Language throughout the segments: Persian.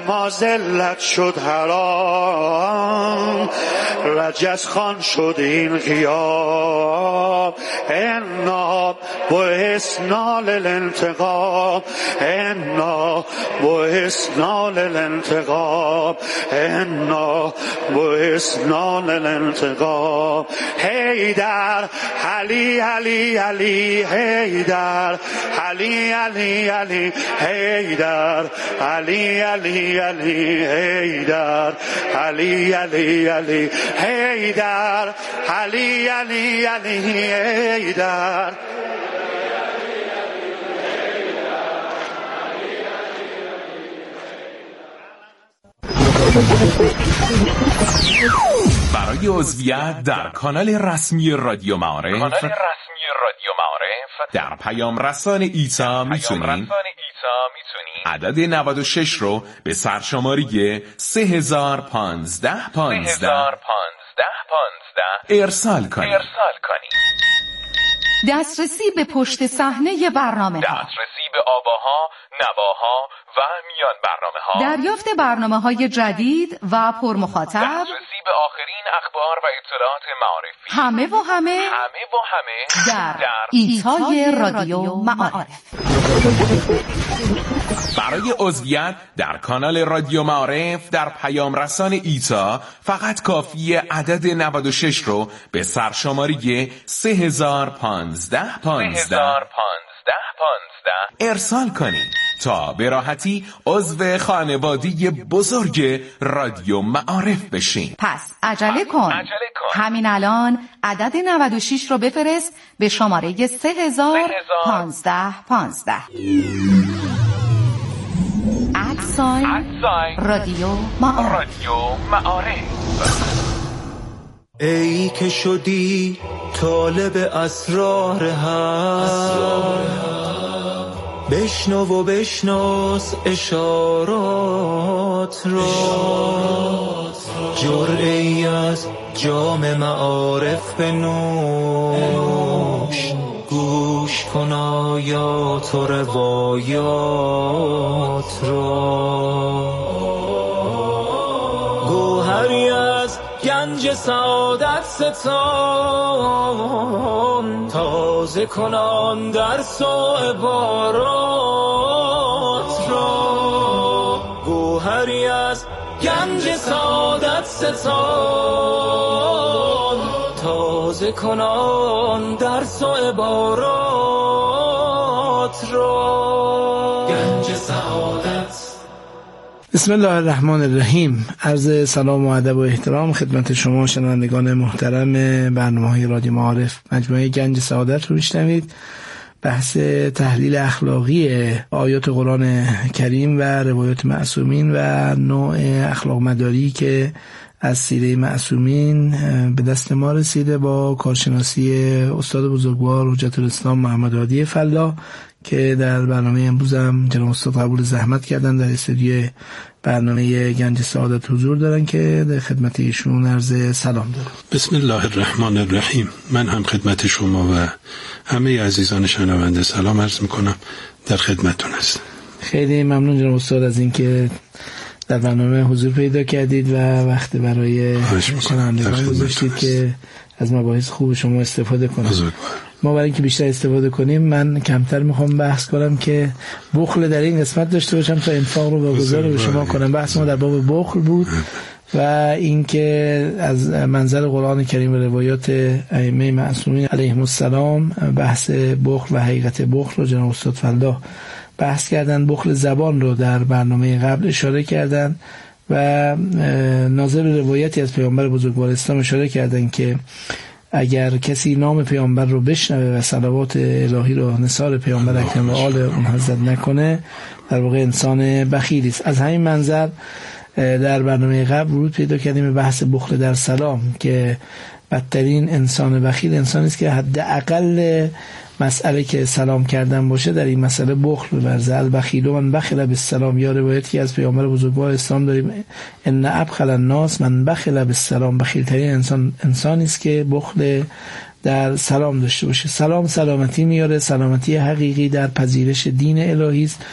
ما ذلت شد حرام، رجز خان شد این قیام. انا بعثنا للانتقام، انا بعثنا للانتقام، انا بعثنا للانتقام. حیدر علی علی علی حیدر، علی علی علی حیدر، علی علی علی حیدر، علی علی علی حیدر، علی علی علی حیدر. برای عضویت در کانال رسمی رادیو معارف در پیام رسان ایتا میتونید عدد 96 رو به سرشماری 3015 ارسال کنید. دسترسی به پشت صحنه برنامه ها، دسترسی به آواها، نواها و میان برنامه ها، دریافت برنامه‌های جدید و پرمخاطب، دسترسی به آخرین اخبار و اطلاعات معارفی، همه در ایتای رادیو معارف. برای عضویت در کانال رادیو معارف در پیام رسان ایتا فقط کافیه عدد 96 رو به سرشماری 3015 ارسال کنید تا به راحتی عضو خانواده بزرگ رادیو معارف بشین. پس عجله کن. همین الان عدد 96 رو بفرست به شماره 3015 رادیو معارف. ای که شدی طالب اسرار حق، بشنو و بشناس اشارات را. جرعه‌ای از جام معارف بنوش، گوش کن آیات و روایات را. گوهری از گنج سعادت ستان، تازه کنان درس و عبارات را. گوهری از گنج سعادت ستان، تازه کنان درس و عبارات را. گنج سعادت. بسم الله الرحمن الرحیم. عرض سلام و ادب و احترام خدمت شما شنوندگان محترم برنامه‌های رادیو معارف. مجموعه گنج سعادت رو میشنوید. بحث تحلیل اخلاقی آیات قرآن کریم و روایات معصومین و نوع اخلاق مداری که از سیره معصومین به دست ما رسیده با کارشناسی استاد بزرگوار حجت الاسلام محمد هادی فلاح که در برنامه امروز هم جناب استاد قبول زحمت کردن در استودیو برنامه گنج سعادت حضور دارن که در خدمت ایشون عرض سلام دارم. بسم الله الرحمن الرحیم. من هم خدمت شما و همه عزیزان شنونده سلام عرض میکنم، در خدمتتون هستم. خیلی ممنون جناب استاد از اینکه در برنامه حضور پیدا کردید و وقت برای شنوندگان گذاشتید که از مباحث خوب شما استفاده کنم. ما برای اینکه بیشتر استفاده کنیم من کمتر میخوام بحث کنم که بخل در این قسمت داشته باشم تا انفاق رو واگذار به شما کنم. بحث ما در باب بخل بود و اینکه از منظر قرآن کریم و روایات ائمه معصومین علیهم السلام بحث بخل و حقیقت بخل رو جناب استاد فلاح بحث کردن. بخل زبان رو در برنامه قبل اشاره کردن و ناظر به روایتی از پیامبر بزرگوار اسلام اشاره کردن که اگر کسی نام پیامبر رو بشنوه و صلوات الهی رو نثار پیامبر اکرم و آل اون حضرت نکنه در واقع انسان بخیلی است. از همین منظر در برنامه قبل ورود پیدا کردیم به بحث بخل در سلام که بدترین انسان بخیل انسانی است که حداقل مسئله که سلام کردن باشه در این مسئله بخل ببرزه. البخیل من بخل بالسلام، یا روایتی از پیامبر بزرگوار اسلام داریم ان ابخل الناس من بخل بالسلام. بخیلترین انسانی است که بخل در سلام داشته باشه. سلام سلامتی میاره، سلامتی حقیقی در پذیرش دین الهی است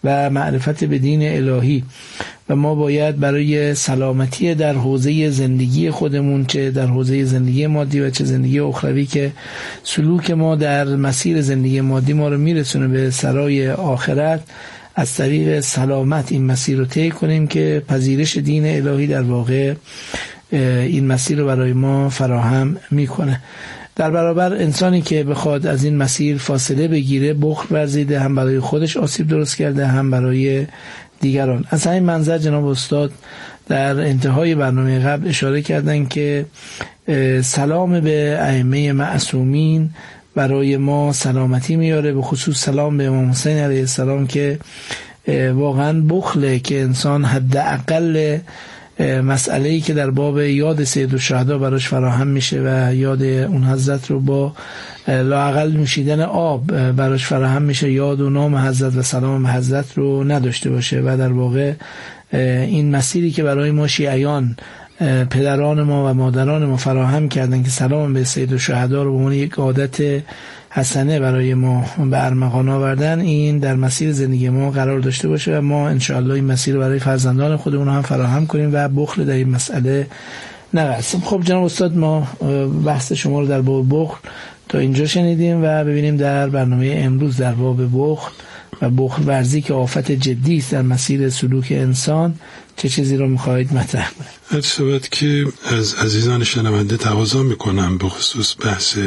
و معرفت به دین الهی و ما باید برای سلامتی در حوزه زندگی خودمون، چه در حوزه زندگی مادی و چه زندگی اخروی، که سلوک ما در مسیر زندگی مادی ما رو میرسونه به سرای آخرت، از طریق سلامت این مسیر رو طی کنیم که پذیرش دین الهی در واقع این مسیر رو برای ما فراهم میکنه. در برابر انسانی که بخواد از این مسیر فاصله بگیره، بخل ورزیده، هم برای خودش آسیب درست کرده هم برای دیگران. از همین منظر جناب استاد در انتهای برنامه قبل اشاره کردن که سلام به ائمه معصومین برای ما سلامتی میاره، به خصوص سلام به امام حسین علیه السلام که واقعا بخله که انسان حداقل مسئله‌ای که در باب یاد سید الشهدا براش فراهم میشه و یاد اون حضرت رو با لااقل نوشیدن آب براش فراهم میشه، یاد و نام حضرت و سلام به حضرت رو نداشته باشه. و در واقع این مسیری که برای ما شیعیان، پدران ما و مادران ما فراهم کردن که سلام به سید الشهدا رو به عنوان یک عادت حسنه برای ما به ارمغان آوردن، این در مسیر زندگی ما قرار داشته باشه و ما انشاءالله این مسیر برای فرزندان خودمون هم فراهم کنیم و بخل در این مسئله نورسیم. خب جناب استاد، ما بحث شما رو در باب بخل تا اینجا شنیدیم و ببینیم در برنامه امروز در باب بخل و بخل ورزی که آفت جدی است در مسیر سلوک انسان چه چیزی رو می‌خواهید مطرح کنید؟ البته که از عزیزان شنونده تقاضا می‌کنم به خصوص بحث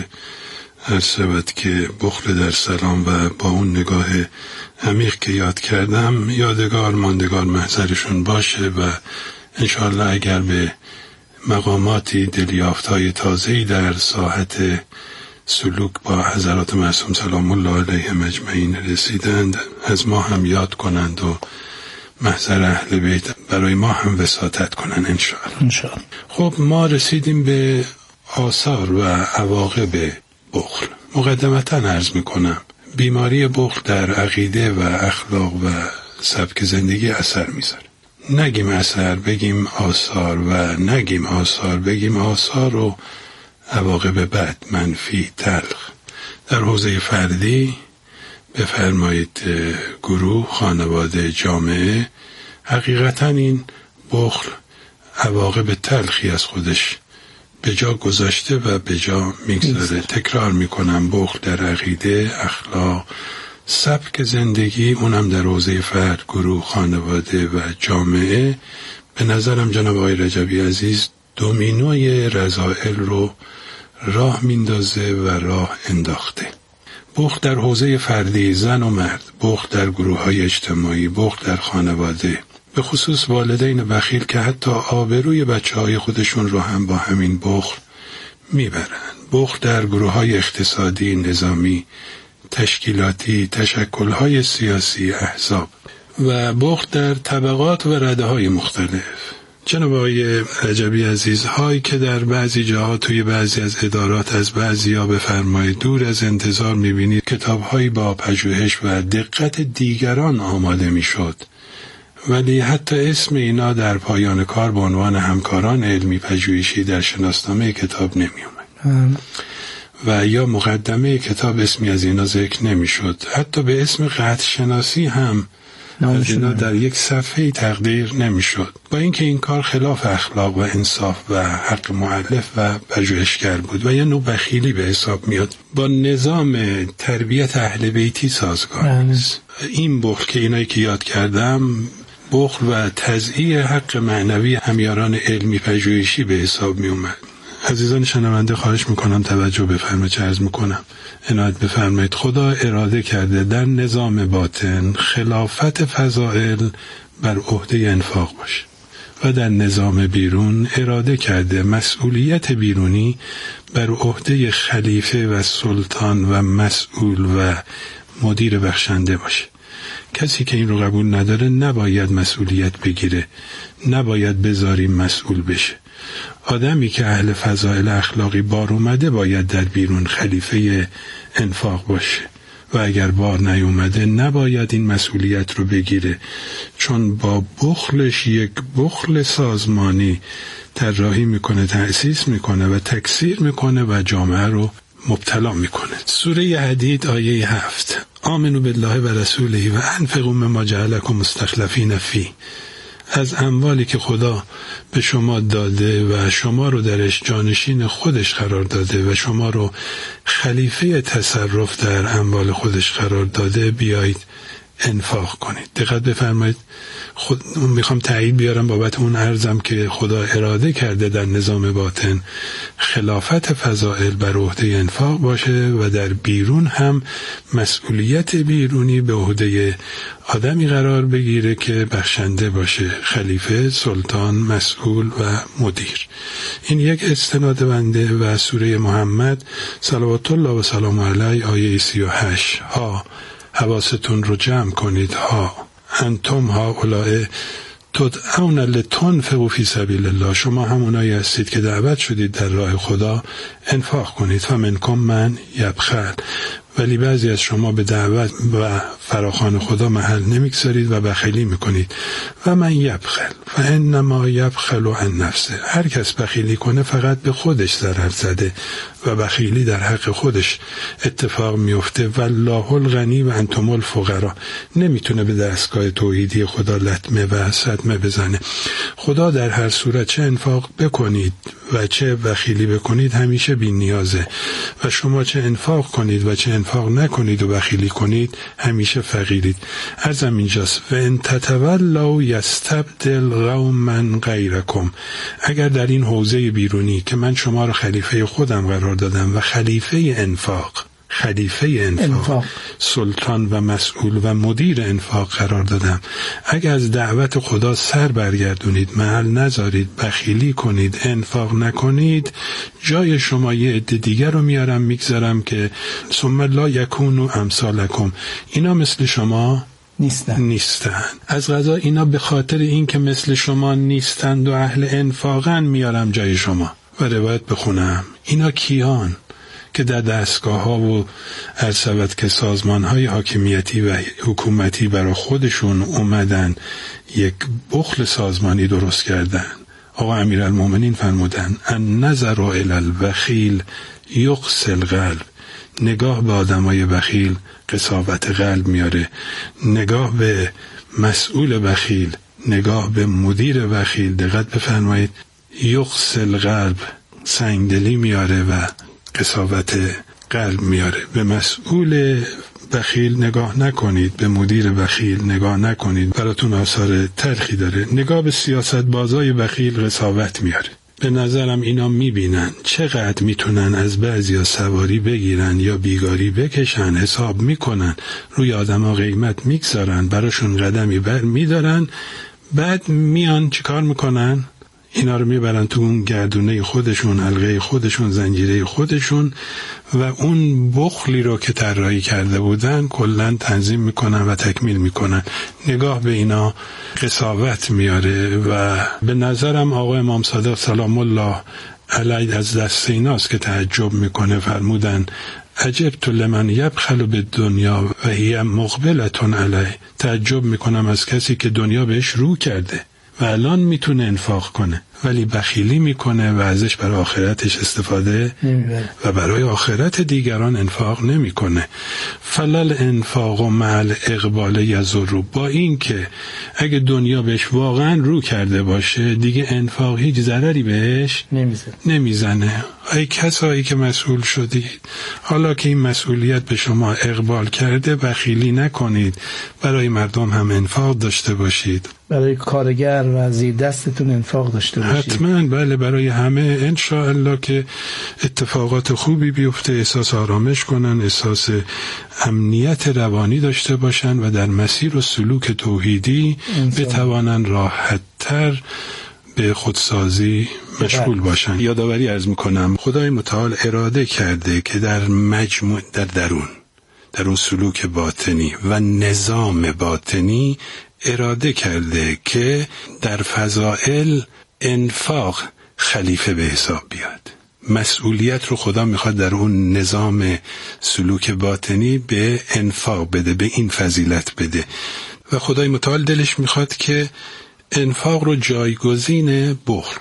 شود که بخل در سلام و با اون نگاه عمیق که یاد کردم یادگار ماندگار محضرشون باشه و انشاءالله اگر به مقاماتی دلیافت‌های تازه‌ای در ساحت سلوک با حضرات معصوم سلام الله علیهم اجمعین رسیدند، از ما هم یاد کنند و محضر اهل بیت برای ما هم وساطت کنند انشاءالله. خب ما رسیدیم به آثار و عواقب بخل. مقدمتا عرض میکنم بیماری بخل در عقیده و اخلاق و سبک زندگی اثر میذاره. نگیم اثر بگیم آثار و نگیم آثار بگیم آثار و عواقب بد، منفی، تلخ. در حوزه فردی بفرمایید گروه، خانواده، جامعه، حقیقتا این بخل عواقب تلخی از خودش به جا گذاشته و به جا میگذاره. تکرار میکنم، بخل در عقیده، اخلاق، سبک زندگی، اونم در حوزه فرد، گروه، خانواده و جامعه، به نظرم جناب آقای رجبی عزیز دومینوی رذائل رو راه میندازه و راه انداخته. بخل در حوزه فردی، زن و مرد، بخل در گروه های اجتماعی، بخل در خانواده، به خصوص والدین بخیل که حتی آبروی بچه‌های خودشون رو هم با همین بخل میبرن. بخل در گروه‌های اقتصادی، نظامی، تشکیلاتی، تشکل‌های سیاسی، احزاب و بخل در طبقات و رده‌های مختلف. جناب آقای رجبی عزیز، هایی که در بعضی جاها توی بعضی از ادارات از بعضیا بفرمایید دور از انتظار میبینید کتاب‌هایی با پژوهش و دقت دیگران آماده میشد، ولی حتی اسم اینا در پایان کار به عنوان همکاران علمی پژوهشی در شناسنامه کتاب نمی اومد و یا مقدمه کتاب اسمی از اینا ذکر نمی شد. حتی به اسم قطع شناسی هم از اینا در یک صفحه تقدیر نمی شد، با اینکه این کار خلاف اخلاق و انصاف و حق مؤلف و پژوهشگر بود و یه نوع بخیلی به حساب میاد، با نظام تربیت اهل بیتی سازگار نیست. این بخل که اینایی که یاد کردم بخل و تضییع حق معنوی همیاران علمی پژوهشی به حساب می اومد. عزیزان شنونده خواهش میکنم توجه بفرمایید چه عرض میکنم. عنایت بفرمایید. خدا اراده کرده در نظام باطن خلافت فضائل بر عهده انفاق باشه و در نظام بیرون اراده کرده مسئولیت بیرونی بر عهده خلیفه و سلطان و مسئول و مدیر بخشنده باشه. کسی که این رو قبول نداره نباید مسئولیت بگیره، نباید بذاریم مسئول بشه. آدمی که اهل فضائل اخلاقی بار اومده باید در بیرون خلیفه انفاق باشه و اگر بار نیومده نباید این مسئولیت رو بگیره، چون با بخلش یک بخل سازمانی طراحی میکنه، تأسیس میکنه و تکثیر میکنه و جامعه رو مبتلا میکنه. سوره حدید آیه 7: آمنوا بالله و رسوله و انفقوا مما جعلکم مستخلفین فیه. از اموالی که خدا به شما داده و شما رو درش جانشین خودش قرار داده و شما رو خلیفه تصرف در اموال خودش قرار داده بیایید انفاق کنید. دقت بفرمایید، میخوام تایید بیارم بابت اون عرضم که خدا اراده کرده در نظام باطن خلافت فضائل بر عهده انفاق باشه و در بیرون هم مسئولیت بیرونی به عهده آدمی قرار بگیره که بخشنده باشه، خلیفه، سلطان، مسئول و مدیر. این یک استناد بنده و سوره محمد صلوات الله و سلام علیه آیه 38 ها حواستون رو جمع کنید، ها انتم ها اولائه تدعون لتنفقوا فی سبیل الله، شما همونایی هستید که دعوت شدید در راه خدا انفاق کنید. فمنکم من یبخل، ولی بعضی از شما به دعوت و فراخوان خدا محل نمیگذارید و بخیلی میکنید. و من یبخل فانما یبخل عن نفسه، هر کس بخیلی کنه فقط به خودش ضرر زده و بخیلی در حق خودش اتفاق میفته. والله الغنی و انتم الفقراء، نمیتونه به دستگاه توحیدی خدا لطمه و صدمه بزنه. خدا در هر صورت چه انفاق بکنید و چه بخیلی بکنید همیشه بی نیازه و شما چه انفاق کنید و چه انفاق نکنید و بخیلی کنید همیشه فقیرید. عرضم اینجاست و ان تتولوا یستبدل قوما غیرکم، اگر در این حوزه بیرونی که من شما رو خلیفه خودم قرار دادم و خلیفه انفاق سلطان و مسئول و مدیر انفاق قرار دادم، اگر از دعوت خدا سر برگردونید، محل نذارید، بخیلی کنید، انفاق نکنید، جای شما یه عده دیگر رو میارم میگذارم که ثم لا یکونوا امثالکم، اینا مثل شما نیستن. از قضا اینا به خاطر این که مثل شما نیستند و اهل انفاقن میارم جای شما. و روایت بخونم، اینا کیان که در دستگاه ها و عرصبت که سازمان های حاکمیتی و حکومتی برای خودشون اومدن یک بخل سازمانی درست کردن. آقا امیرالمومنین فرمودن ان نظر الی البخیل یقسل القلب، نگاه به آدمای بخیل قساوت قلب میاره، نگاه به مسئول بخیل، نگاه به مدیر بخیل، دقت بفرمایید، یقسل القلب، سنگدلی میاره و قساوت قلب میاره. به مسئول بخیل نگاه نکنید، به مدیر بخیل نگاه نکنید، براتون آثار تلخی داره. نگاه به سیاست بازای بخیل قساوت میاره. به نظرم اینا میبینن چقدر میتونن از بعضیا سواری بگیرن یا بیگاری بکشن، حساب میکنن، روی آدما قیمت میگذارن، براشون قدمی بر میدارن، بعد میان چیکار میکنن؟ اینا رو میبرن تو اون گردونه خودشون، حلقه خودشون، زنجیره خودشون و اون بخلی رو که طراحی کرده بودن کلاً تنظیم میکنن و تکمیل میکنن. نگاه به اینا قساوت میاره و به نظرم آقا امام صادق سلام الله علیه از دست ایناست که تعجب میکنه. فرمودن عجبت لمن یبخل بالدنیا و هی مقبلة علیه، تعجب میکنم از کسی که دنیا بهش رو کرده و الان میتونه انفاق کنه ولی بخیلی میکنه و ازش برای آخرتش استفاده و برای آخرت دیگران انفاق نمیکنه. فلل انفاق و مع اقبال یضر، با این که اگه دنیا بهش واقعا رو کرده باشه دیگه انفاق هیچ ضرری بهش نمیزنه. ای کسایی که مسئول شدید، حالا که این مسئولیت به شما اقبال کرده بخیلی نکنید، برای مردم هم انفاق داشته باشید، برای کارگر و زیر دستتون انفاق داشته باشید. حتما بله، برای همه انشاءالله که اتفاقات خوبی بیفته، احساس آرامش کنن، احساس امنیت روانی داشته باشن و در مسیر و سلوک توحیدی بتوانن راحت‌تر به خودسازی مشغول باشن. یادآوری عرض میکنم خدای متعال اراده کرده که در مجموع در اون سلوک باطنی و نظام باطنی اراده کرده که در فضائل انفاق خلیفه به حساب بیاد. مسئولیت رو خدا میخواد در اون نظام سلوک باطنی به انفاق بده، به این فضیلت بده و خدای متعال دلش میخواد که انفاق رو جایگزین بخل کنه.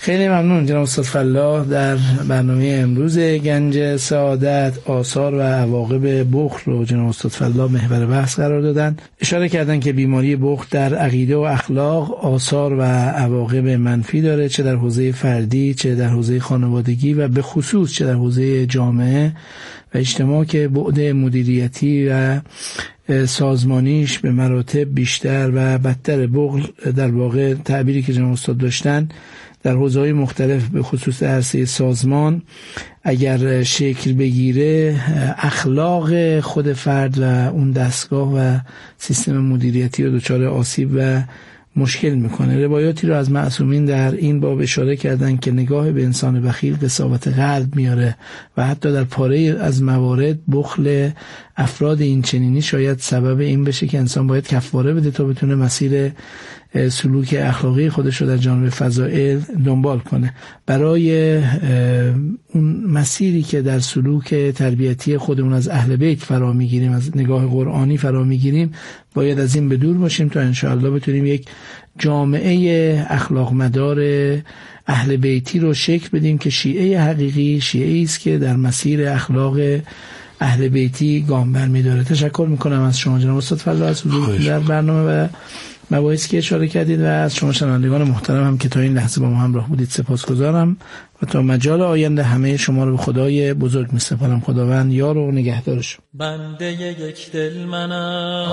خیلی ممنون جناب استاد فلاح. در برنامه امروز گنج سعادت آثار و عواقب بخل رو جناب استاد فلاح محور بحث قرار دادن. اشاره کردن که بیماری بخل در عقیده و اخلاق آثار و عواقب منفی داره، چه در حوزه فردی، چه در حوزه خانوادگی و به خصوص چه در حوزه جامعه و اجتماع، که بعد مدیریتی و سازمانیش به مراتب بیشتر و بدتر. بخل در واقع تعبیری که جناب استاد داشتن در حوزه‌های مختلف به خصوص عرصه سازمان اگر شکل بگیره، اخلاق خود فرد و اون دستگاه و سیستم مدیریتی رو دچار آسیب و مشکل میکنه. روایاتی رو از معصومین در این باب اشاره کردن که نگاه به انسان بخیل قساوت قلب میاره و حتی در پاره از موارد بخل افراد این چنینی شاید سبب این بشه که انسان باید کفاره بده تا بتونه مسیر سلوک اخلاقی خودش رو در جانب فضائل دنبال کنه. برای اون مسیری که در سلوک تربیتی خودمون از اهل بیت فرا میگیریم، از نگاه قرآنی فرا میگیریم، باید از این به دور باشیم تا انشاءالله بتونیم یک جامعه اخلاق مدار اهل بیتی رو شکل بدیم که شیعه حقیقی شیعه‌ای است که در مسیر اخلاق اهل بیتی گام برمی‌داره. تشکر میکنم از شما جناب استاد فلاح از حضور در برنامه و مباحثی که اشاره کردید و از شما شنوندگان محترم هم که تا این لحظه با ما همراه بودید سپاسگزارم و تا مجال آینده همه شما رو به خدای بزرگ می‌سپارم. خداوند یار و نگهدار شما. بنده یک دل منم،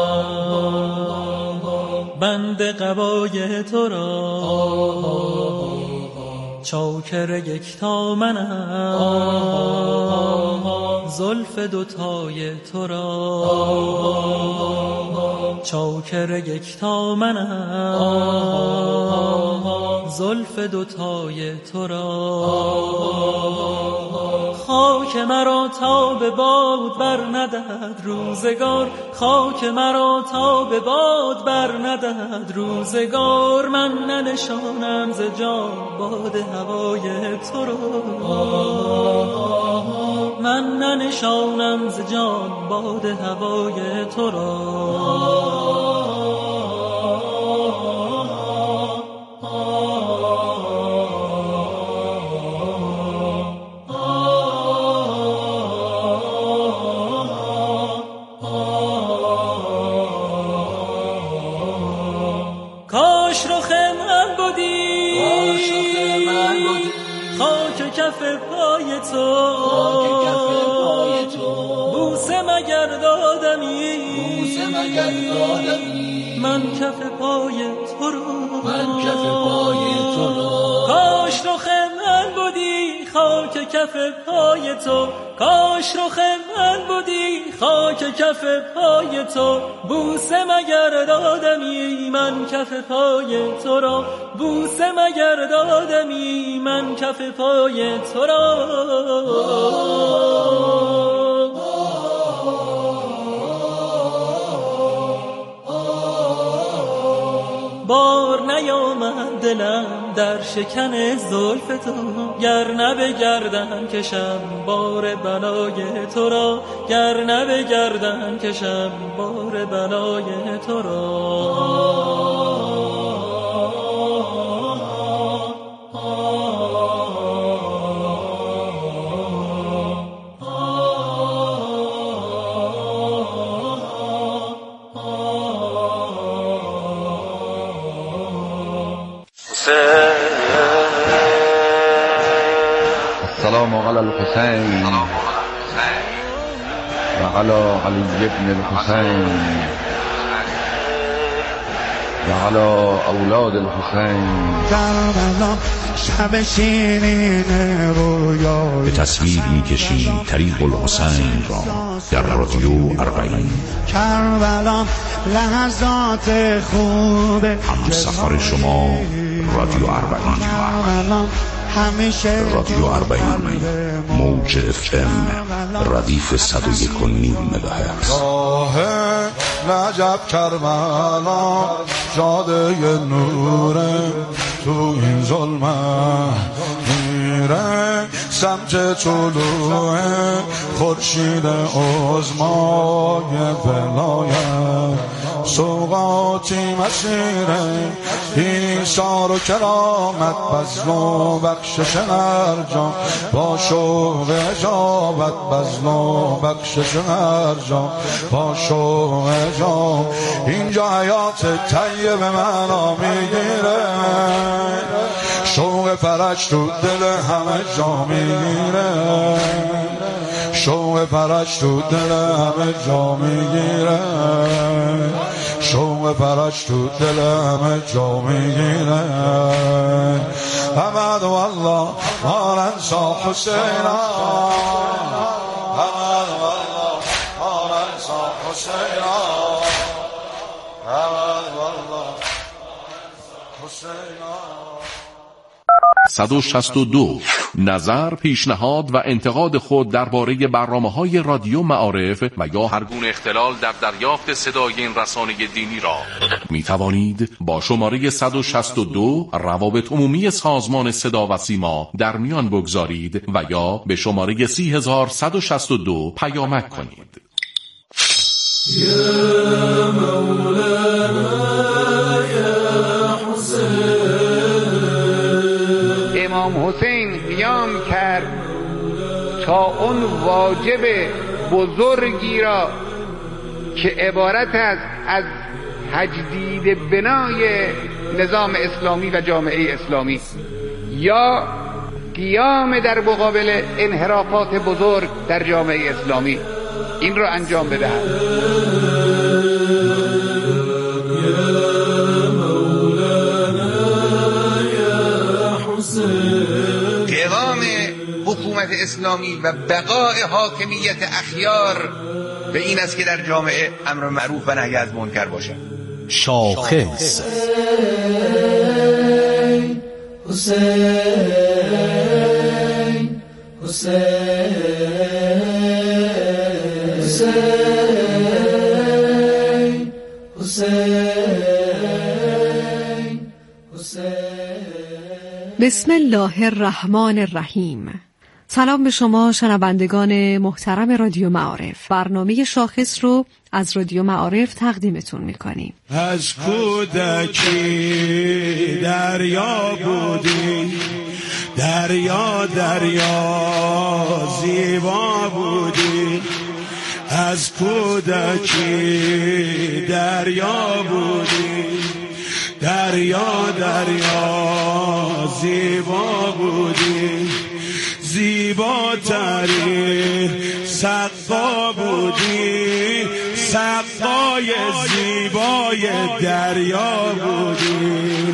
بنده قبای تو را، چاکر یکتا منم، زلف دوتای تو را، چاکر یکتا منم، زلف دوتای تو را. خاک مرا تا به باد بر ندهد روزگار، خاک مرا تا به باد بر ندهد روزگار، من ننشانم ز جان باد هوای تو را، من ننشانم ز جان باد هوای تو را. کف پای تو بوسه مگر دادمی، من کف پای تو رو، کاش رخ من بودی خاک کف پای تو، کاش رخ من بودی خاک کف پای تو، بوسه مگر دادمی من کف پای تو را، بوسه مگر دادمی من کف پای تو را. بار نیامد دلم در شکن زلف تو، گر نه به گردن کشم بار بلای تو را، گر نه به گردن کشم بار بلای تو را. السلام علی الحسین و علی علی ابن الحسین و علی اولاد الحسین. کربلا شب شیرین رویایی به تصویر می‌کشیم طریق الحسین را در رادیو اربعین. کربلا لحظات خوب هم سفر شما رادیو اربعین. رادیو اربعین موج FM ردیف 101.9 مگاهرتز. نجب کربلا جاده نوره تو این ظلمت میره سمت طلوع خورشید عظمای ولایت. سوقاتی مسیره ایثار و کرامت بذل و بخشش هر جا با شوق اجابت بذل و بخشش هر جا با شوق اجابت اینجا حیات طیب معنا میگیره شوق فرج تو دل همه جا میگیره شوق فرج تو دل همه جا میگیره شوق فرج تو دل همه جا میگیره احمد والله ما ننسى حسینا احمد والله ما ننسى حسینا احمد والله حسینا 162 نظر، پیشنهاد و انتقاد خود درباره برنامه‌های رادیو معارف و یا هر گونه اختلال در دریافت صدای این رسانه دینی را می توانید با شماره 162 روابط عمومی سازمان صدا و سیما در میان بگذارید و یا به شماره 30162 پیامک کنید. یا مولانا یا حسین. امام حسین قیام کرد تا اون واجب بزرگی را که عبارت است از تجدید بنای نظام اسلامی و جامعه اسلامی یا قیام در مقابل انحرافات بزرگ در جامعه اسلامی، این را انجام بدهد. قوام حکومت اسلامی و بقای حاکمیت اخیار به این است که در جامعه امر معروف و نهی از منکر باشد. شاخص بسم الله الرحمن الرحیم. سلام به شما شنوندگان محترم رادیو معارف. برنامه شاخص رو از رادیو معارف تقدیمتون میکنیم. از کودکی دریا بودی، دریا دریا زیبا بودی، از کودکی دریا بودی، دریا دریا زیبا بودی، زیباترین سقا بودی، سقای زیبای دریا بودی،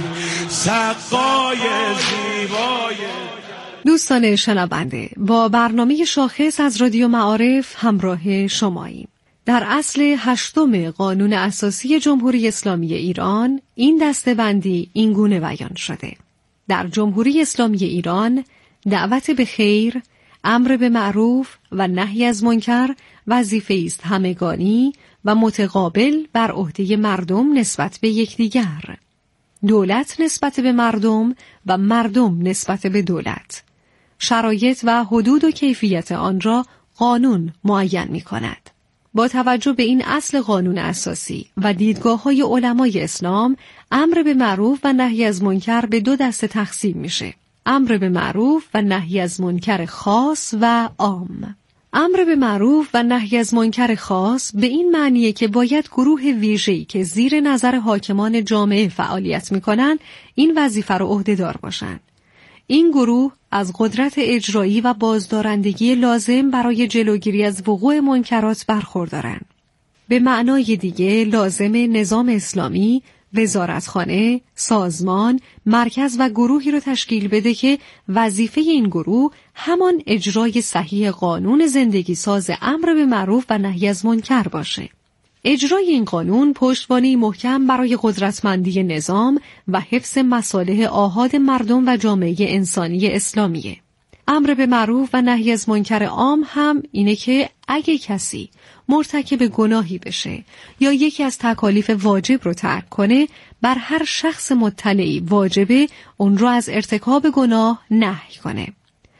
سقای زیبای. دوستان شنونده، با برنامه شاخص از رادیو معارف همراه شماییم. در اصل 8 قانون اساسی جمهوری اسلامی ایران این دسته‌بندی این گونه بیان شده: در جمهوری اسلامی ایران دعوت به خیر، امر به معروف و نهی از منکر وظیفه‌ای است همگانی و متقابل بر عهده مردم نسبت به یکدیگر. دولت نسبت به مردم و مردم نسبت به دولت. شرایط و حدود و کیفیت آن را قانون معین می‌کند. با توجه به این اصل قانون اساسی و دیدگاه‌های علمای اسلام، امر به معروف و نهی از منکر به 2 دسته تقسیم میشه: امر به معروف و نهی از منکر خاص و عام. امر به معروف و نهی از منکر خاص به این معنیه که باید گروه ویژه‌ای که زیر نظر حاکمان جامعه فعالیت میکنن این وظیفه رو عهده‌دار باشن. این گروه از قدرت اجرایی و بازدارندگی لازم برای جلوگیری از وقوع منکرات برخوردارند. به معنای دیگه لازم نظام اسلامی، وزارتخانه، سازمان، مرکز و گروهی رو تشکیل بده که وظیفه این گروه همان اجرای صحیح قانون زندگی ساز امر به معروف و نهی از منکر باشه. اجرای این قانون پشتوانه محکم برای قدرتمندی نظام و حفظ مصالح آحاد مردم و جامعه انسانی اسلامیه. امر به معروف و نهی از منکر عام هم اینه که اگه کسی مرتکب گناهی بشه یا یکی از تکالیف واجب رو ترک کنه، بر هر شخص مطلعی واجبه اون رو از ارتکاب گناه نهی کنه.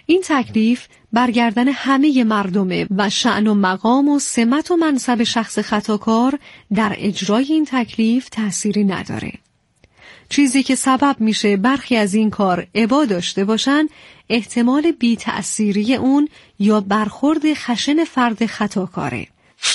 این تکلیف برگردن همه مردمه و شأن و مقام و سمت و منصب شخص خطاکار در اجرای این تکلیف تأثیری نداره. چیزی که سبب میشه برخی از این کار ابا داشته باشن، احتمال بی تأثیری اون یا برخورد خشن فرد خطاکاره.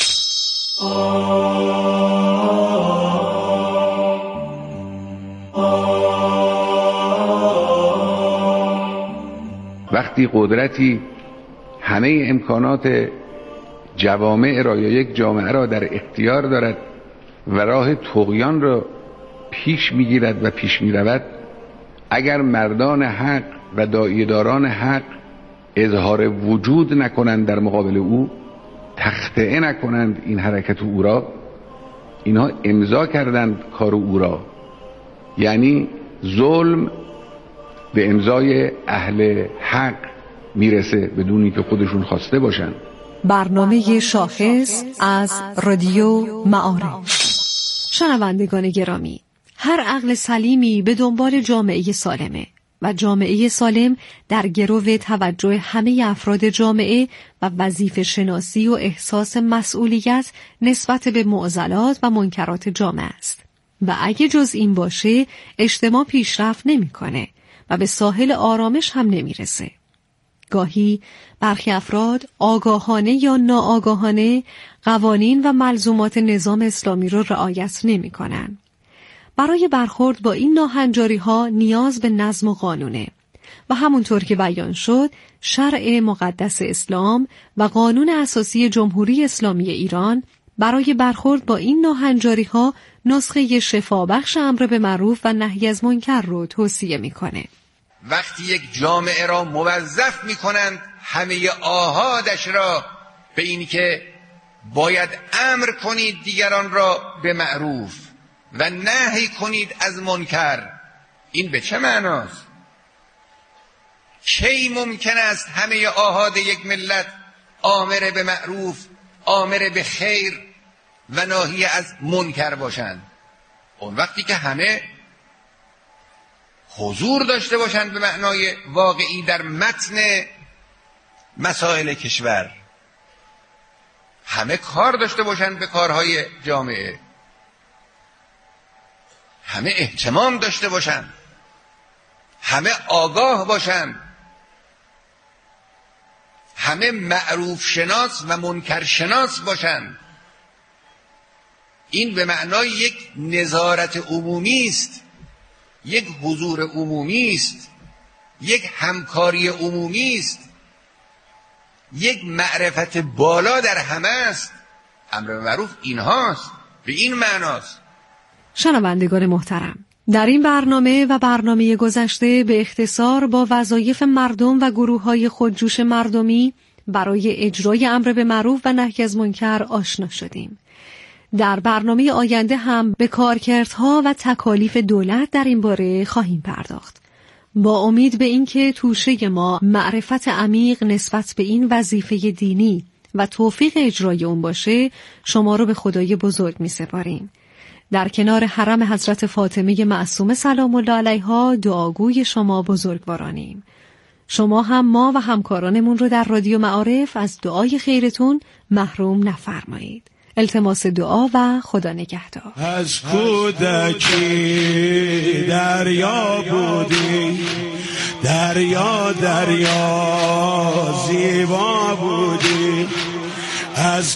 وقتی قدرتی همه امکانات جوامع را یا یک جامعه را در اختیار دارد و راه طغیان را پیش میگیرد و پیش میرود، اگر مردان حق و داعیه‌داران حق اظهار وجود نکنند در مقابل او، تخطئه نکنند این حرکت او را، اینها امضا کردند کار او را، یعنی ظلم به امضای اهل حق میرسه بدونی که خودشون خواسته باشن. برنامه شاخص از رادیو معارف. شنوندگان گرامی، هر عقل سلیمی به دنبال جامعه سالمه و جامعه سالم در گرو توجه همه افراد جامعه و وظیفه شناسی و احساس مسئولیت نسبت به معضلات و منکرات جامعه است و اگه جز این باشه اجتماع پیشرفت نمی‌کنه و به ساحل آرامش هم نمیرسه. گاهی برخی افراد آگاهانه یا ناآگاهانه قوانین و ملزومات نظام اسلامی رو رعایت نمی‌کنن. برای برخورد با این ناهنجاری‌ها نیاز به نظم و قانونه و همونطور که بیان شد شرع مقدس اسلام و قانون اساسی جمهوری اسلامی ایران برای برخورد با این ناهنجاری‌ها نسخه شفابخش امر به معروف و نهی از منکر رو توصیه می‌کنه. وقتی یک جامعه را موظف می‌کنند همه آحادش را به این که باید امر کنید دیگران را به معروف و نهی کنید از منکر، این به چه معناست؟ کی ممکن است همه آحاد یک ملت آمر به معروف، آمر به خیر و ناهی از منکر باشند؟ اون وقتی که همه حضور داشته باشند به معنای واقعی در متن مسائل کشور، همه کار داشته باشند به کارهای جامعه، همه اهتمام داشته باشند، همه آگاه باشند، همه معروف شناس و منکر شناس باشند. این به معنای یک نظارت عمومی است، یک حضور عمومی است، یک همکاری عمومی است، یک معرفت بالا در همه است. امر به معروف اینهاست، به این معناست. شنوندگان محترم، در این برنامه و برنامه گذشته به اختصار با وظایف مردم و گروه‌های خودجوش مردمی برای اجرای امر به معروف و نهی از منکر آشنا شدیم. در برنامه آینده هم به کارکردها و تکالیف دولت در این باره خواهیم پرداخت. با امید به اینکه توشه ما معرفت عمیق نسبت به این وظیفه دینی و توفیق اجرای اون باشه، شما رو به خدای بزرگ می‌سپاریم. در کنار حرم حضرت فاطمه معصومه سلام الله علیها دعاگوی شما بزرگوارانیم. شما هم ما و همکارانمون رو در رادیو معارف از دعای خیرتون محروم نفرمایید. التماس دعا و خدا نگهدار. از کودکی دریا بودی، دریا دریا زیبا بودی، از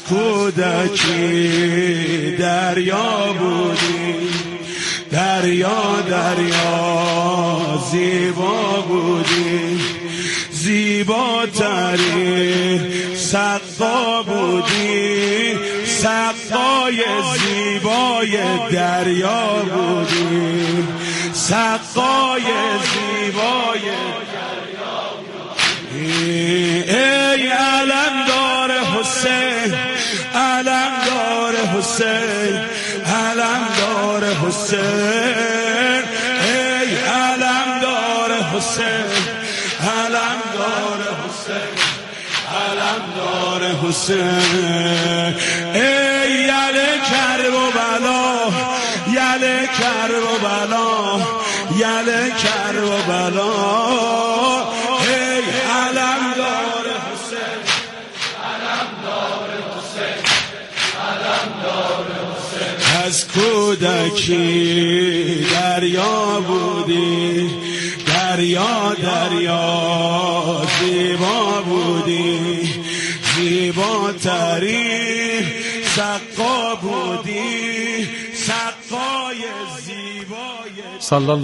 کودکی دریا بودی، دریا دریا زیبا بودی، زیباترین سقا بودی، سقای زیبای دریا بودی، سقای زیبای دریا بودی. ای علمدار حسین، علمدار حسین، علمدار حسین، ای علمدار حسین، علمدار حسین، علمدار حسین، ای یله کرب و بلا، یله کرب و بلا، یله کرب و بلا، ای علم کودکی دریا بودی، دریا دریا زیبا بودی، زیباترین سقا بودی، سقای زیبای